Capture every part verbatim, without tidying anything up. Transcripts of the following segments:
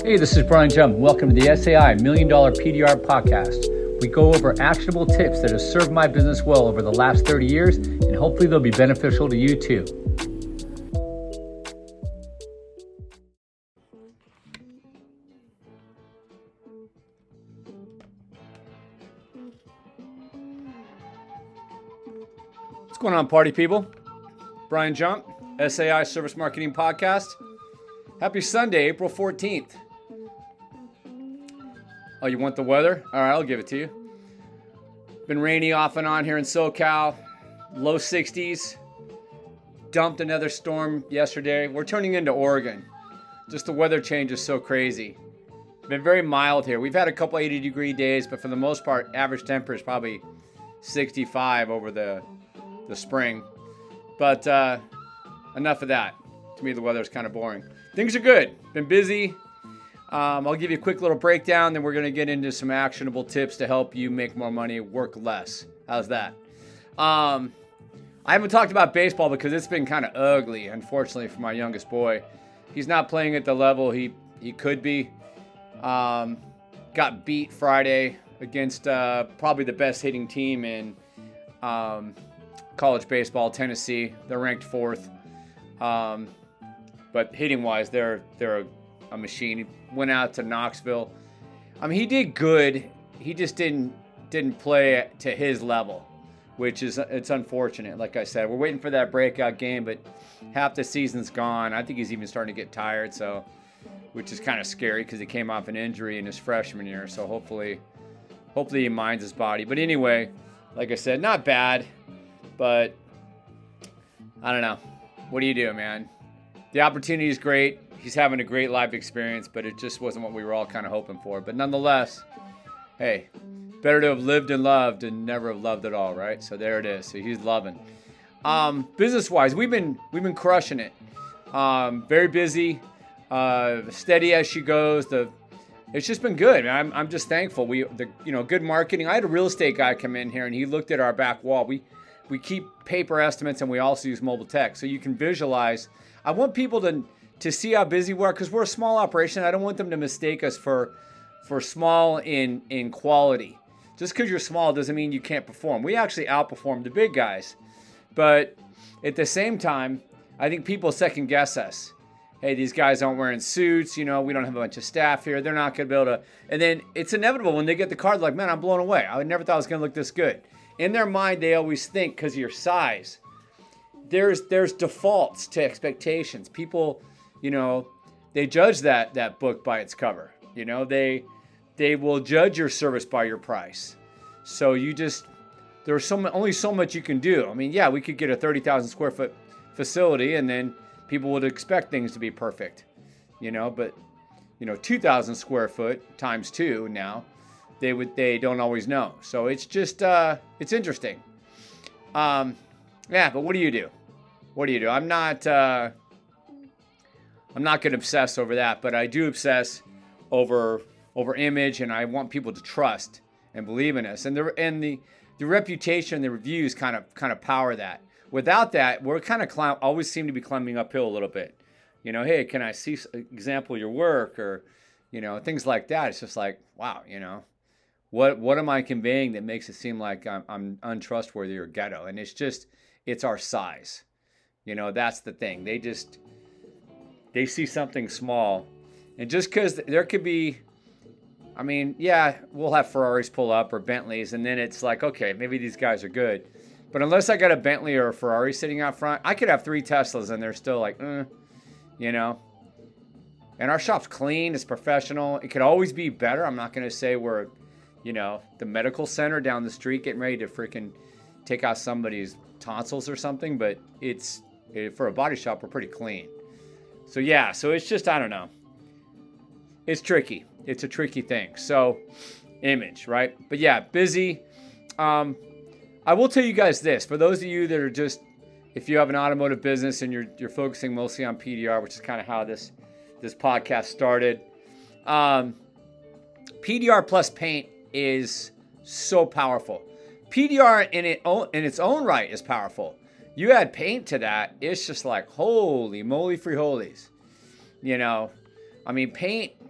Hey, this is Brian Jump. Welcome to the S A I Million Dollar P D R Podcast. We go over actionable tips that have served my business well over the last thirty years, and hopefully they'll be beneficial to you too. What's going on, party people? Brian Jump, S A I Service Marketing Podcast. Happy Sunday, April fourteenth. Oh, you want the weather? All right, I'll give it to you. Been rainy off and on here in SoCal. Low sixties. Dumped another storm yesterday. We're turning into Oregon. Just the weather change is so crazy. Been very mild here. We've had a couple eighty degree days, but for the most part, average temperature is probably sixty-five over the, the spring. But uh, enough of that. To me, the weather's kind of boring. Things are good. Been busy. Um, I'll give you a quick little breakdown, then we're going to get into some actionable tips to help you make more money, work less. How's that? Um, I haven't talked about baseball because it's been kind of ugly, unfortunately, for my youngest boy. He's not playing at the level he, he could be. Um, got beat Friday against uh, probably the best hitting team in um, college baseball, Tennessee. They're ranked fourth. Um, but hitting-wise, they're they're a, a machine. He went out to Knoxville. I mean, he did good. He just didn't didn't play to his level, which is it's unfortunate. Like I said, we're waiting for that breakout game, but half the season's gone. I think he's even starting to get tired, so which is kind of scary because he came off an injury in his freshman year. So hopefully, hopefully he minds his body. But anyway, like I said, not bad, but I don't know. What do you do, man? The opportunity is great. He's having a great life experience, but it just wasn't what we were all kind of hoping for. But nonetheless, hey, better to have lived and loved and never have loved at all, right? So there it is. So he's loving. Um, business-wise, we've been we've been crushing it. Um, very busy, uh, steady as she goes. The it's just been good. I'm I'm just thankful. We the you know good marketing. I had a real estate guy come in here and he looked at our back wall. We we keep paper estimates and we also use mobile tech, so you can visualize. I want people to. to see how busy we are, because we're a small operation. I don't want them to mistake us for for small in in quality. Just because you're small doesn't mean you can't perform. We actually outperform the big guys. But at the same time, I think people second guess us. Hey, these guys aren't wearing suits. You know, we don't have a bunch of staff here. They're not going to be able to. And then it's inevitable when they get the card, like, man, I'm blown away. I never thought it was going to look this good. In their mind, they always think because of your size. There's there's defaults to expectations. People... You know, they judge that that book by its cover. You know, they they will judge your service by your price. So you just there's so only so much you can do. I mean, yeah, we could get a thirty thousand square foot facility, and then people would expect things to be perfect. You know, but you know, two thousand square foot times two now, they would they don't always know. So it's just uh, it's interesting. Um, yeah, but what do you do? What do you do? I'm not. Uh, I'm not going to obsess over that, but I do obsess over over image, and I want people to trust and believe in us. And the and the the reputation, the reviews, kind of kind of power that. Without that, we're kind of climb, always seem to be climbing uphill a little bit. You know, hey, can I see an example of your work, or you know, things like that. It's just like, wow, you know, what what am I conveying that makes it seem like I'm, I'm untrustworthy or ghetto? And it's just it's our size. You know, that's the thing. They just They see something small, and just because there could be, I mean, yeah, we'll have Ferraris pull up or Bentleys, and then it's like, okay, maybe these guys are good. But unless I got a Bentley or a Ferrari sitting out front, I could have three Teslas, and they're still like, eh, you know. And our shop's clean, it's professional. It could always be better. I'm not going to say we're, you know, the medical center down the street getting ready to freaking take out somebody's tonsils or something, but it's, for a body shop, we're pretty clean. So yeah, so it's just, I don't know. It's tricky. It's a tricky thing. So image, right? But yeah, busy. Um, I will tell you guys this. For those of you that are just, if you have an automotive business and you're you're focusing mostly on P D R, which is kind of how this, this podcast started. Um, P D R plus paint is so powerful. P D R in, it, in its own right is powerful. You add paint to that, it's just like, holy moly free holies. You know, I mean, paint,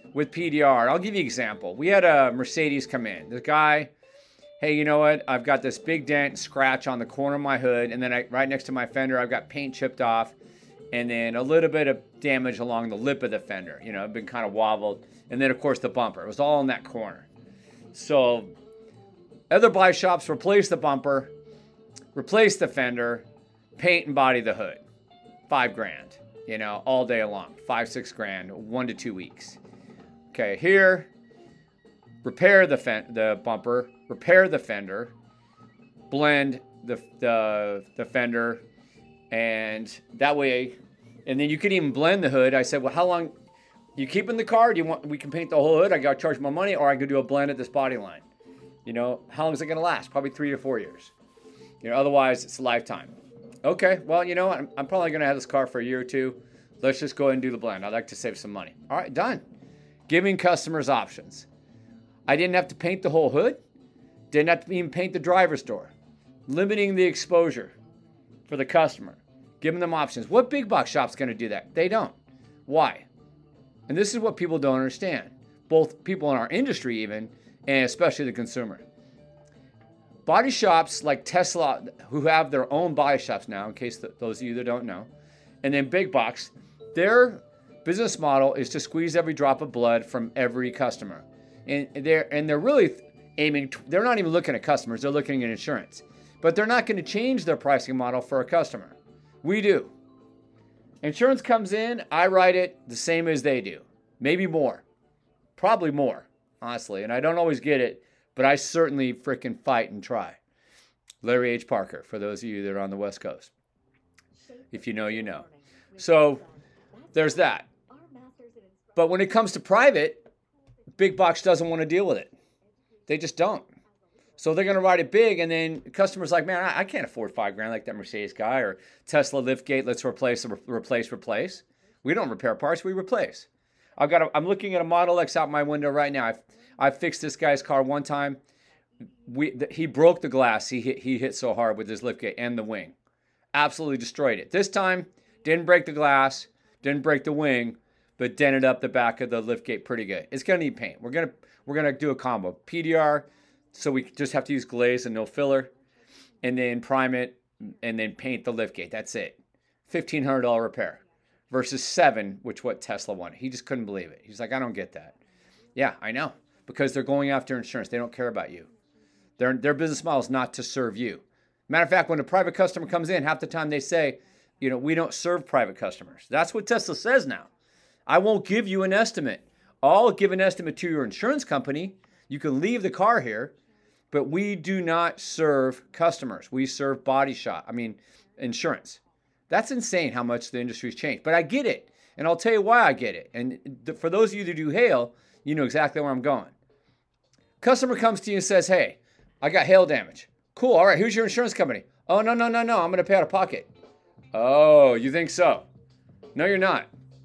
with P D R. I'll give you an example. We had a Mercedes come in. The guy, hey, you know what? I've got this big dent, scratch on the corner of my hood, and then I, right next to my fender, I've got paint chipped off, and then a little bit of damage along the lip of the fender. You know, it's been kind of wobbled. And then, of course, the bumper. It was all in that corner. So other body shops replace the bumper, replace the fender, paint and body the hood. Five grand, you know, all day long. Five, six grand, one to two weeks. Okay, here, repair the fen- the bumper, repair the fender, blend the, the, the fender, and that way, and then you could even blend the hood. I said, well, how long... You keep in the car? Do you want? We can paint the whole hood. I got to charge more money, or I could do a blend at this body line. You know, how long is it going to last? Probably three to four years. You know, otherwise it's a lifetime. Okay, well, you know what? I'm, I'm probably going to have this car for a year or two. Let's just go ahead and do the blend. I'd like to save some money. All right, done. Giving customers options. I didn't have to paint the whole hood. Didn't have to even paint the driver's door. Limiting the exposure for the customer. Giving them options. What big box shop's going to do that? They don't. Why? And this is what people don't understand, both people in our industry even, and especially the consumer. Body shops like Tesla, who have their own body shops now, in case the, those of you that don't know, and then big box, their business model is to squeeze every drop of blood from every customer. And they're, and they're really aiming, they're not even looking at customers, they're looking at insurance. But they're not going to change their pricing model for a customer. We do. Insurance comes in, I write it the same as they do. Maybe more. Probably more, honestly. And I don't always get it, but I certainly freaking fight and try. Larry H. Parker, for those of you that are on the West Coast. If you know, you know. So there's that. But when it comes to private, big box doesn't want to deal with it. They just don't. So they're going to write it big, and then customers like, man, I, I can't afford five grand like that Mercedes guy, or Tesla liftgate, let's replace, replace, replace. We don't repair parts, we replace. I've got a, I'm looking at a Model X out my window right now. I've, I fixed this guy's car one time. We the, He broke the glass. He hit, he hit so hard with his liftgate and the wing. Absolutely destroyed it. This time, didn't break the glass, didn't break the wing, but dented up the back of the liftgate pretty good. It's going to need paint. We're going to we're gonna do a combo. P D R, so we just have to use glaze and no filler, and then prime it, and then paint the liftgate. That's it. fifteen hundred dollars repair versus seven, which what Tesla wanted. He just couldn't believe it. He's like, I don't get that. Yeah, I know, because they're going after insurance. They don't care about you. Their, their business model is not to serve you. Matter of fact, when a private customer comes in, half the time they say, you know, we don't serve private customers. That's what Tesla says now. I won't give you an estimate. I'll give an estimate to your insurance company. You can leave the car here, but we do not serve customers. We serve body shop. I mean, insurance. That's insane how much the industry's changed. But I get it, and I'll tell you why I get it. And th- for those of you that do hail, you know exactly where I'm going. Customer comes to you and says, hey, I got hail damage. Cool, all right, who's your insurance company? Oh, no, no, no, no, I'm going to pay out of pocket. Oh, you think so? No, you're not.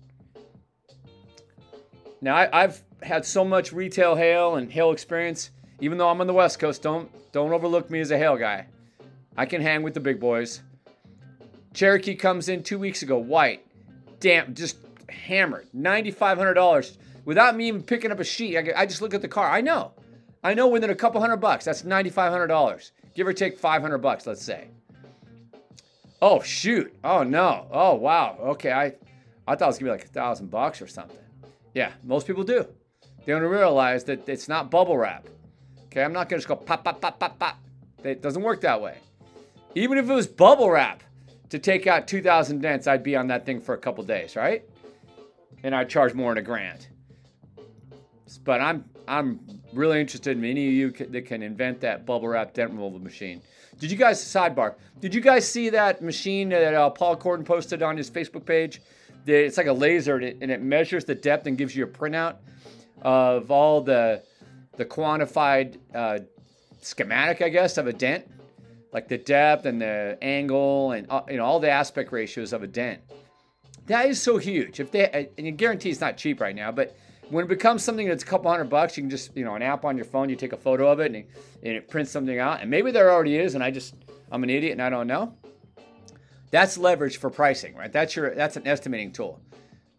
Now, I, I've had so much retail hail and hail experience. Even though I'm on the West Coast, don't don't overlook me as a hail guy. I can hang with the big boys. Cherokee comes in two weeks ago, white, damn, just hammered, nine thousand five hundred dollars without me even picking up a sheet. I, I just look at the car. I know, I know within a couple hundred bucks. That's nine thousand five hundred dollars, give or take five hundred bucks, let's say. Oh shoot! Oh no! Oh wow! Okay, I I thought it was gonna be like a thousand bucks or something. Yeah, most people do. They don't realize that it's not bubble wrap. Okay, I'm not going to just go pop, pop, pop, pop, pop. It doesn't work that way. Even if it was bubble wrap to take out two thousand dents, I'd be on that thing for a couple days, right? And I'd charge more than a grand. But I'm I'm really interested in any of you that can invent that bubble wrap dent removal machine. Did you guys, sidebar, did you guys see that machine that uh, Paul Corden posted on his Facebook page? It's like a laser, and it measures the depth and gives you a printout of all the the quantified uh, schematic, I guess, of a dent, like the depth and the angle and uh, you know all the aspect ratios of a dent. That is so huge. If they, and you guarantee it's not cheap right now, but when it becomes something that's a couple hundred bucks, you can just, you know, an app on your phone, you take a photo of it and it, and it prints something out. And maybe there already is, and I just, I'm an idiot and I don't know. That's leverage for pricing, right? That's your, that's an estimating tool.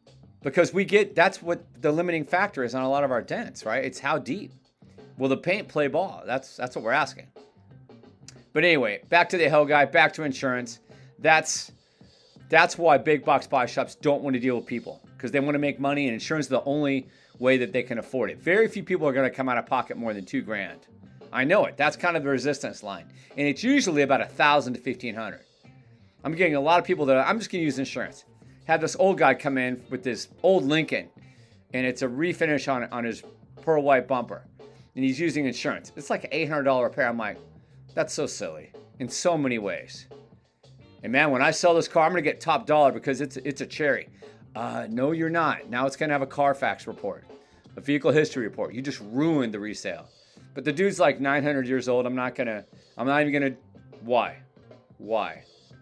Because we get, that's what the limiting factor is on a lot of our dents, right? It's how deep. Will the paint play ball? That's that's what we're asking. But anyway, back to the hell guy, back to insurance. That's that's why big box body shops don't want to deal with people, because they want to make money, and insurance is the only way that they can afford it. Very few people are going to come out of pocket more than two grand. I know it. That's kind of the resistance line, and it's usually about a thousand to fifteen hundred. I'm getting a lot of people that I'm just going to use insurance. Had this old guy come in with this old Lincoln, and it's a refinish on on his pearl white bumper, and he's using insurance. It's like an eight hundred dollars repair. I'm like, that's so silly in so many ways. And man, when I sell this car, I'm going to get top dollar because it's it's a cherry. Uh, no, you're not. Now it's going to have a Carfax report, a vehicle history report. You just ruined the resale. But the dude's like nine hundred years old. I'm not going to, I'm not even going to, why? Why?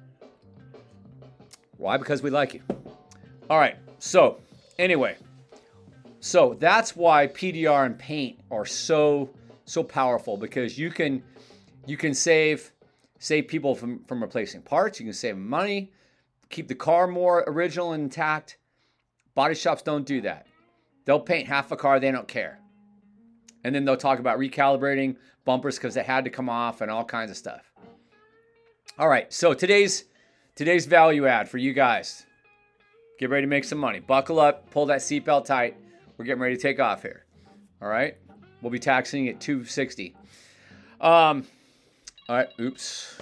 Why? Because we like you. All right. So anyway, so that's why P D R and paint are so, so powerful, because you can, you can save, save people from, from replacing parts. You can save money, keep the car more original and intact. Body shops don't do that. They'll paint half a car. They don't care. And then they'll talk about recalibrating bumpers because they had to come off and all kinds of stuff. All right. So today's, today's value add for you guys. Get ready to make some money. Buckle up. Pull that seatbelt tight. We're getting ready to take off here. All right. We'll be taxing at two sixty. Um, all right. Oops.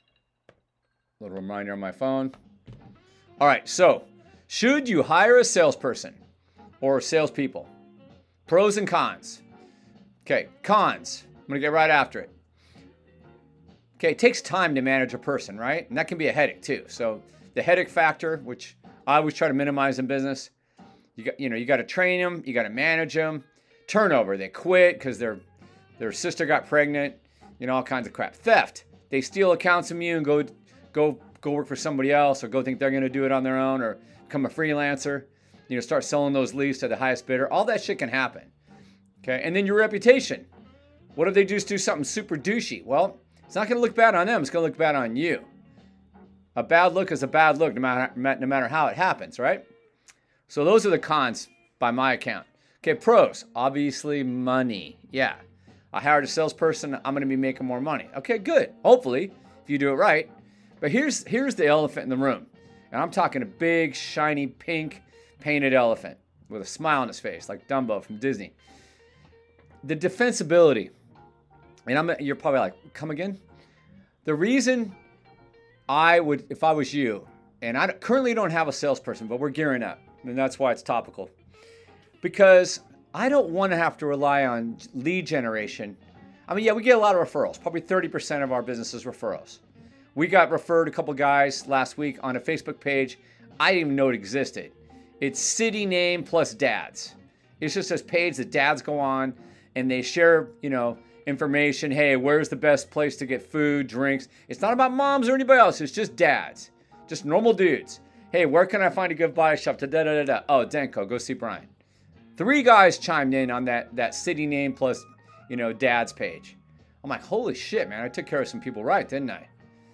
Little reminder on my phone. All right. So, should you hire a salesperson or salespeople? Pros and cons. Okay. Cons. I'm going to get right after it. Okay. It takes time to manage a person, right? And that can be a headache too. So, the headache factor, which I always try to minimize in business. You got, you know, you got to train them. You got to manage them. Turnover. They quit because their their sister got pregnant. You know, all kinds of crap. Theft. They steal accounts from you and go go go work for somebody else, or go think they're going to do it on their own, or become a freelancer. You know, start selling those leads to the highest bidder. All that shit can happen. Okay, and then your reputation. What if they just do something super douchey? Well, it's not going to look bad on them. It's going to look bad on you. A bad look is a bad look, no matter no matter how it happens, right? So those are the cons by my account. Okay, pros. Obviously, money. Yeah. I hired a salesperson. I'm going to be making more money. Okay, good. Hopefully, if you do it right. But here's here's the elephant in the room. And I'm talking a big, shiny, pink, painted elephant with a smile on his face, like Dumbo from Disney. The defensibility. And I'm you're probably like, come again? The reason I would, if I was you, and I currently don't have a salesperson, but we're gearing up. And that's why it's topical. Because I don't want to have to rely on lead generation. I mean, yeah, we get a lot of referrals. Probably thirty percent of our business is referrals. We got referred a couple guys last week on a Facebook page. I didn't even know it existed. It's city name plus dads. It's just this page that dads go on and they share, you know, information. Hey, where's the best place to get food, drinks? It's not about moms or anybody else. It's just dads. Just normal dudes. Hey, where can I find a good body shop? Da da da da. Oh, Denko, go see Brian. Three guys chimed in on that that city name plus, you know, dad's page. I'm like, holy shit, man! I took care of some people right, didn't I?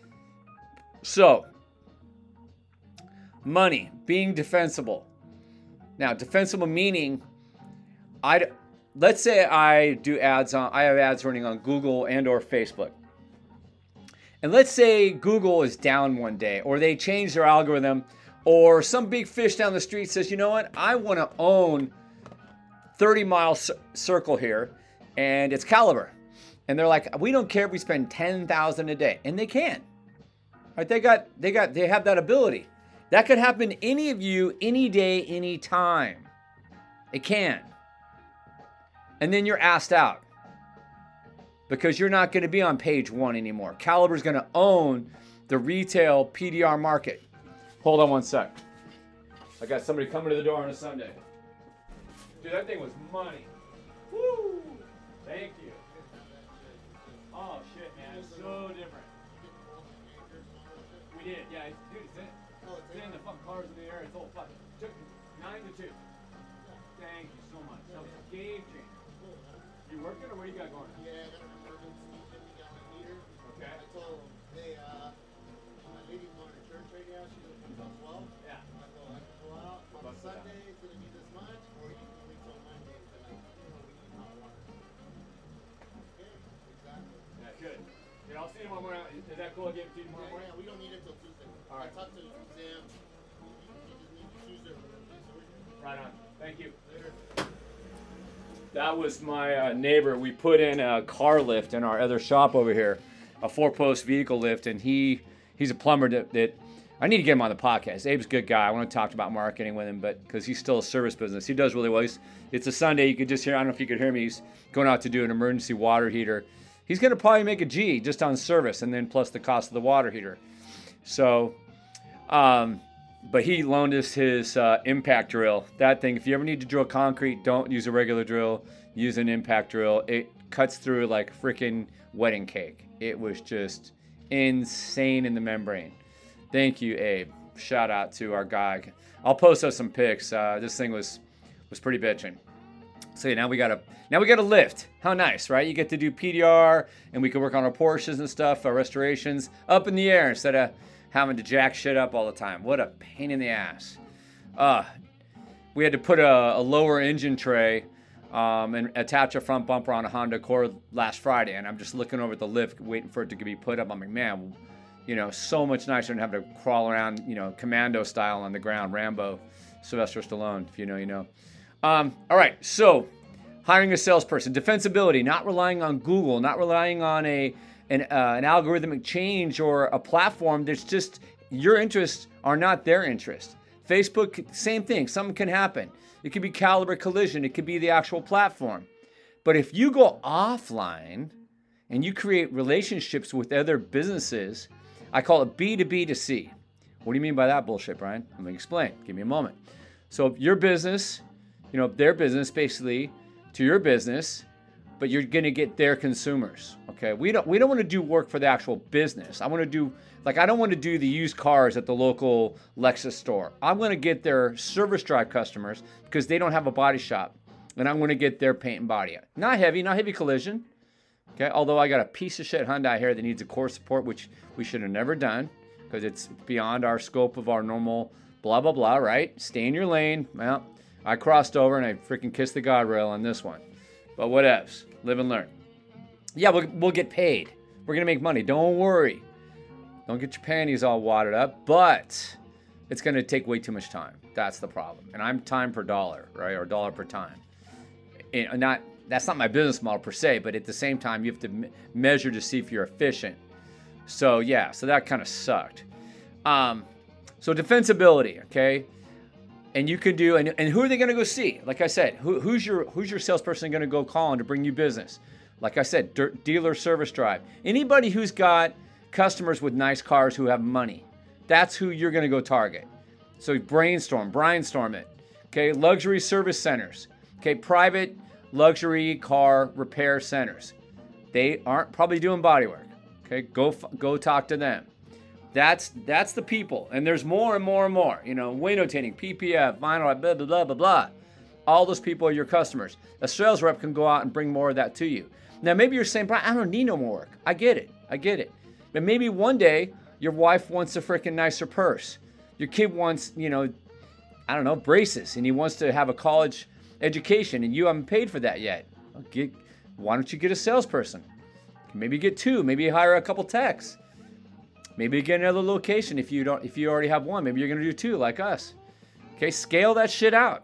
So, money being defensible. Now, defensible meaning, I let's say I do ads on. I have ads running on Google and or Facebook. And let's say Google is down one day, or they change their algorithm, or some big fish down the street says, you know what, I want to own thirty mile c- circle here, and it's Caliber. And they're like, we don't care if we spend ten thousand a day. And they can. Right? They got, they got, they have that ability. That could happen to any of you, any day, any time. It can. And then you're asked out. Because you're not going to be on page one anymore. Caliber's going to own the retail P D R market. Hold on one sec. I got somebody coming to the door on a Sunday. Dude, that thing was money. Woo! Thank you. Oh, shit, man. It's so different. We did. Yeah, it's, dude, it's in. It's in. The fucking cars in the air. It's all fucking. Took nine to two. Thank you so much. That was a game changer. You working or what do you got going? Yeah, I got an emergency fifty gallon heater. Okay. I told him, hey, uh, my lady's going to church right now. She's going to come till twelve. Yeah. I go, I can go out. On Sunday, it's going to be tomorrow morning. Is that cool? I'll give it to you tomorrow Yeah, morning. yeah, we don't need it till Tuesday. All right. I talked to Sam. You, you just need Tuesday or Wednesday, so we're Right on. Thank you. later. That was my uh, neighbor. We put in a car lift in our other shop over here, a four-post vehicle lift, and he he's a plumber that, that I need to get him on the podcast. Abe's a good guy. I want to talk about marketing with him, but because he's still a service business, he does really well. He's, it's a Sunday. You could just hear. I don't know if you could hear me. He's going out to do an emergency water heater. He's going to probably make a G just on service, and then plus the cost of the water heater. So, um, but he loaned us his uh, impact drill. That thing, if you ever need to drill concrete, don't use a regular drill. Use an impact drill. It cuts through like freaking wedding cake. It was just insane in the membrane. Thank you, Abe. Shout out to our guy. I'll post us some pics. Uh, this thing was was pretty bitching. So yeah, now we got a now we got a lift. How nice, right? You get to do P D R, and we can work on our Porsches and stuff, our restorations up in the air instead of having to jack shit up all the time. What a pain in the ass. Uh, we had to put a, a lower engine tray um, and attach a front bumper on a Honda Accord last Friday, and I'm just looking over at the lift, waiting for it to be put up. I'm like, man, you know, so much nicer than having to crawl around, you know, commando style on the ground, Rambo, Sylvester Stallone, if you know, you know. Um, all right, so hiring a salesperson, defensibility, not relying on Google, not relying on a an, uh, an algorithmic change or a platform that's just your interests are not their interest. Facebook, same thing. Something can happen. It could be Caliber Collision. It could be the actual platform. But if you go offline and you create relationships with other businesses, I call it B to B to C. What do you mean by that bullshit, Brian? Let me explain. Give me a moment. So your business, you know, their business basically to your business, but you're going to get their consumers. Okay. We don't, we don't want to do work for the actual business. I want to do, like, I don't want to do the used cars at the local Lexus store. I'm going to get their service drive customers because they don't have a body shop, and I'm going to get their paint and body. Not heavy, not heavy collision. Okay. Although I got a piece of shit Hyundai here that needs a core support, which we should have never done because it's beyond our scope of our normal blah, blah, blah, right? Stay in your lane. Well, I crossed over and I freaking kissed the guardrail on this one. But whatevs. Live and learn. Yeah, we'll, we'll get paid. We're going to make money. Don't worry. Don't get your panties all wadded up. But it's going to take way too much time. That's the problem. And I'm time per dollar, right? Or dollar per time. And not, that's not my business model per se, but at the same time, you have to me- measure to see if you're efficient. So, yeah, so that kind of sucked. Um, so defensibility, okay? And you can do, and, and who are they going to go see? Like I said, who, who's your who's your salesperson going to go call on to bring you business? Like I said, de- dealer service drive. Anybody who's got customers with nice cars who have money, that's who you're going to go target. So brainstorm, brainstorm it. Okay, luxury service centers. Okay, private luxury car repair centers. They aren't probably doing body work. Okay, go go talk to them. That's that's the people, and there's more and more and more. You know, window tinting, P P F, vinyl, blah blah blah blah blah. All those people are your customers. A sales rep can go out and bring more of that to you. Now, maybe you're saying, Brian, I don't need no more work. I get it, I get it. But maybe one day your wife wants a freaking nicer purse. Your kid wants, you know, I don't know, braces, and he wants to have a college education, and you haven't paid for that yet. Well, get, why don't you get a salesperson? Maybe get two. Maybe hire a couple techs. Maybe get another location if you don't. If you already have one, maybe you're gonna do two, like us. Okay, scale that shit out.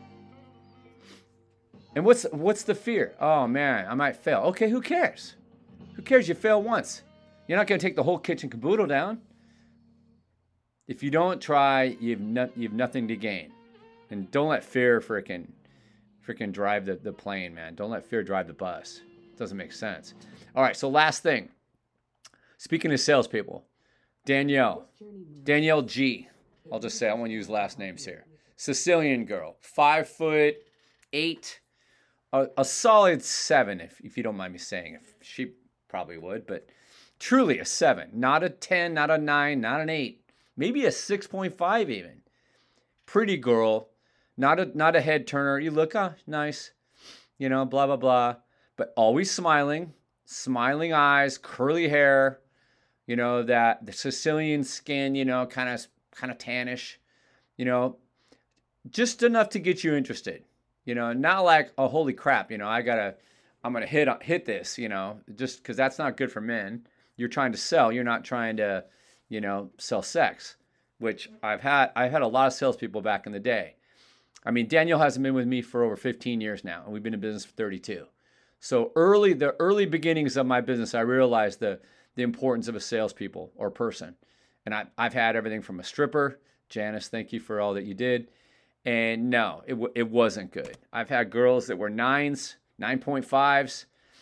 And what's what's the fear? Oh man, I might fail. Okay, who cares? Who cares? You fail once. You're not gonna take the whole kitchen caboodle down. If you don't try, you've no, you've nothing to gain. And don't let fear freaking freaking drive the, the plane, man. Don't let fear drive the bus. It doesn't make sense. All right, so last thing. Speaking of salespeople. Danielle, Danielle G. I'll just say, I won't use last names here. Sicilian girl, five foot eight, a, a solid seven, if, if you don't mind me saying. If she probably would, but truly a seven. Not a ten, not a nine, not an eight. Maybe a six point five even. Pretty girl, not a not a head turner. You look, ah, nice, you know, blah, blah, blah. But always smiling, smiling eyes, curly hair. You know, that the Sicilian skin, you know, kind of kind of tannish, you know, just enough to get you interested. You know, not like, oh, holy crap, you know, I gotta, I'm gonna hit hit this, you know, just because that's not good for men. you're trying to sell. You're not trying to, you know, sell sex, which I've had. I've had a lot of salespeople back in the day. I mean, Danielle hasn't been with me for over fifteen years now, and we've been in business for thirty-two. So early, the early beginnings of my business, I realized the the importance of a salespeople or person. And I, I've had everything from a stripper. Janice, thank you for all that you did. And no, it, w- it wasn't good. I've had girls that were nines, nine point fives.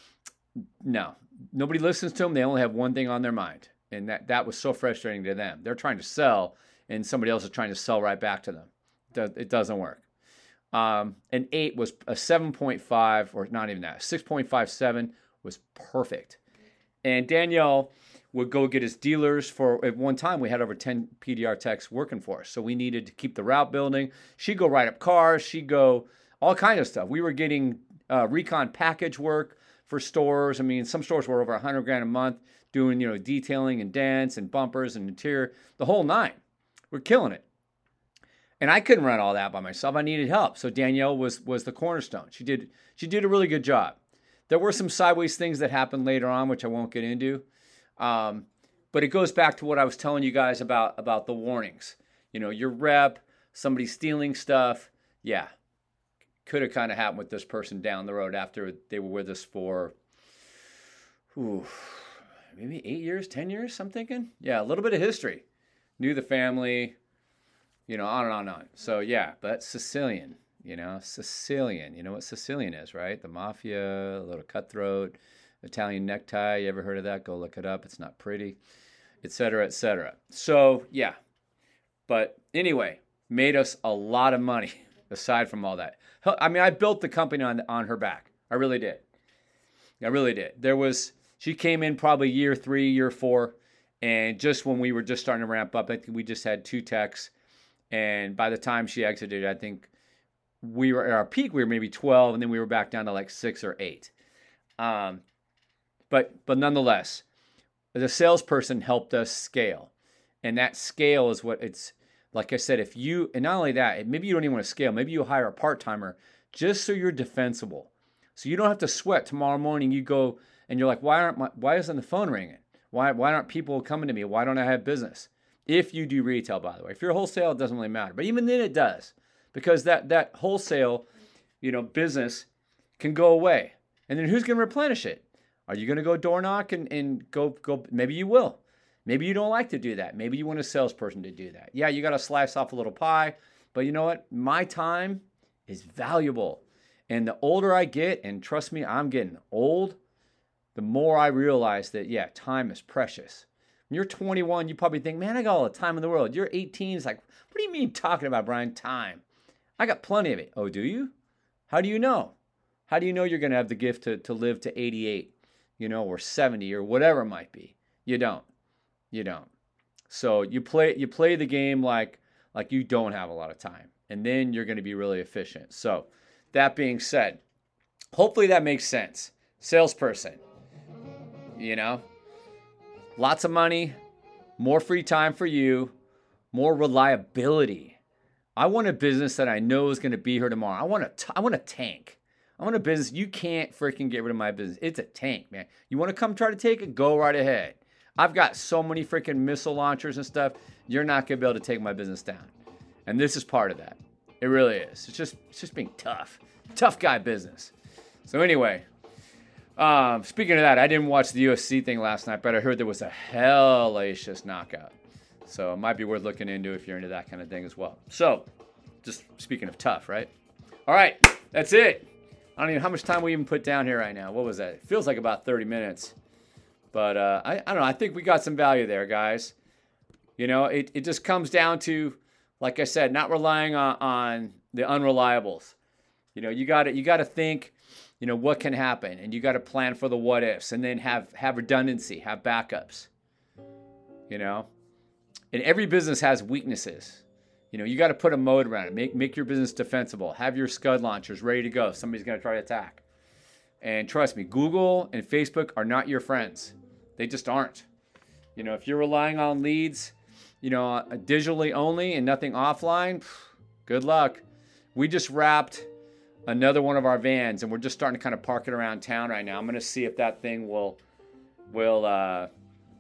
No, nobody listens to them. They only have one thing on their mind. And that, that was so frustrating to them. They're trying to sell, and somebody else is trying to sell right back to them. It doesn't work. Um, an eight was a seven point five, or not even that, six point five seven was perfect. And Danielle would go get his dealers for, at one time, we had over ten P D R techs working for us. So we needed to keep the route building. She'd go write up cars. She'd go all kinds of stuff. We were getting uh, recon package work for stores. I mean, some stores were over one hundred grand a month doing, you know, detailing and dents and bumpers and interior, the whole nine. We're killing it. And I couldn't run all that by myself. I needed help. So Danielle was was the cornerstone. She did she did a really good job. There were some sideways things that happened later on, which I won't get into. Um, but it goes back to what I was telling you guys about, about the warnings. You know, your rep, somebody stealing stuff. Yeah, could have kind of happened with this person down the road after they were with us for, ooh, maybe eight years, ten years, I'm thinking. Yeah, a little bit of history. Knew the family. You know, on and on and on. So, yeah, but Sicilian, you know, Sicilian. You know what Sicilian is, right? The mafia, a little cutthroat, Italian necktie. You ever heard of that? Go look it up. It's not pretty, et cetera, et cetera. So, yeah. But anyway, made us a lot of money aside from all that. I mean, I built the company on, on her back. I really did. I really did. There was, she came in probably year three, year four. And just when we were just starting to ramp up, I think we just had two techs. And by the time she exited, I think we were at our peak, we were maybe twelve, and then we were back down to like six or eight. Um, but but nonetheless, the salesperson helped us scale. And that scale is what it's, like I said, if you, and not only that, maybe you don't even want to scale. Maybe you hire a part-timer just so you're defensible. So you don't have to sweat tomorrow morning. You go and you're like, why aren't my, why isn't the phone ringing? Why, why aren't people coming to me? Why don't I have business? If you do retail, by the way. If you're wholesale, it doesn't really matter. But even then it does. Because that, that wholesale, you know, business can go away. And then who's going to replenish it? Are you going to go door knock and, and go, go? Maybe you will. Maybe you don't like to do that. Maybe you want a salesperson to do that. Yeah, you got to slice off a little pie. But you know what? My time is valuable. And the older I get, and trust me, I'm getting old, the more I realize that, yeah, time is precious. When you're twenty-one, you probably think, man, I got all the time in the world. You're eighteen. It's like, what do you mean talking about, Brian? Time. I got plenty of it. Oh, do you? How do you know? How do you know you're going to have the gift to, to live to eighty-eight, you know, or seventy or whatever it might be? You don't. You don't. So you play you play the game like, like you don't have a lot of time. And then you're going to be really efficient. So that being said, hopefully that makes sense. Salesperson, you know, lots of money, more free time for you, more reliability. I want a business that I know is going to be here tomorrow. I want a, t- I want a tank. I want a business. You can't freaking get rid of my business. It's a tank, man. You want to come try to take it? Go right ahead. I've got so many freaking missile launchers and stuff. You're not going to be able to take my business down. And this is part of that. It really is. It's just, it's just being tough. Tough guy business. So anyway, Um, speaking of that, I didn't watch the U F C thing last night, but I heard there was a hellacious knockout. So it might be worth looking into if you're into that kind of thing as well. So, just speaking of tough, right? All right, that's it. I don't even know how much time we even put down here right now. What was that? It feels like about thirty minutes. But uh, I, I don't know. I think we got some value there, guys. You know, it, it just comes down to, like I said, not relying on, on the unreliables. You know, you got to you got to think, you know, what can happen, and you got to plan for the what ifs, and then have have redundancy, have backups. You know, and every business has weaknesses. You know, you got to put a mode around it. Make make your business defensible. Have your scud launchers ready to go if somebody's going to try to attack. And trust me, Google and Facebook are not your friends. They just aren't. You know, if you're relying on leads, you know, digitally only and nothing offline, good luck. We just wrapped another one of our vans, and we're just starting to kind of park it around town right now. I'm going to see if that thing will will uh,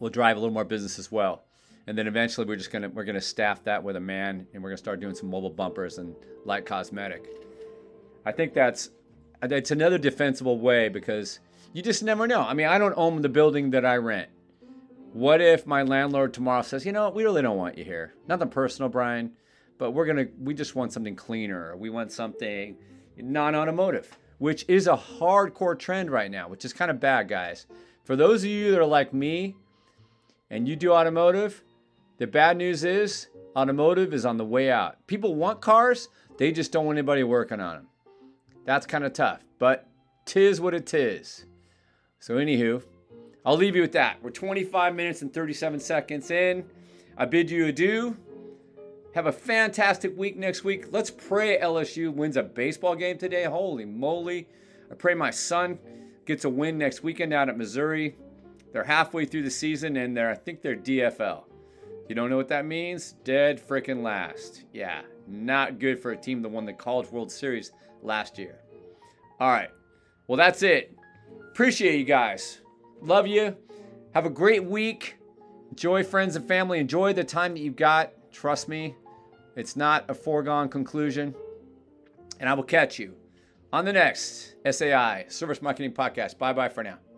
will drive a little more business as well. And then eventually we're just gonna we're gonna staff that with a man, and we're gonna start doing some mobile bumpers and light cosmetic. I think that's it's another defensible way, because you just never know. I mean, I don't own the building that I rent. What if my landlord tomorrow says, you know, we really don't want you here. Nothing personal, Brian, but we're gonna we just want something cleaner. We want something non-automotive, which is a hardcore trend right now, which is kind of bad, guys. For those of you that are like me and you do automotive, the bad news is automotive is on the way out. People want cars, they just don't want anybody working on them. That's kind of tough, but 'tis what it is. So anywho, I'll leave you with that. We're twenty-five minutes and thirty-seven seconds in. I bid you adieu. Have a fantastic week next week. Let's pray L S U wins a baseball game today. Holy moly. I pray my son gets a win next weekend out at Missouri. They're halfway through the season, and they're I think they're D F L. You don't know what that means? Dead freaking last. Yeah, not good for a team that won the College World Series last year. All right. Well, that's it. Appreciate you guys. Love you. Have a great week. Enjoy friends and family. Enjoy the time that you've got. Trust me, it's not a foregone conclusion. And I will catch you on the next S A I, Service Marketing Podcast. Bye-bye for now.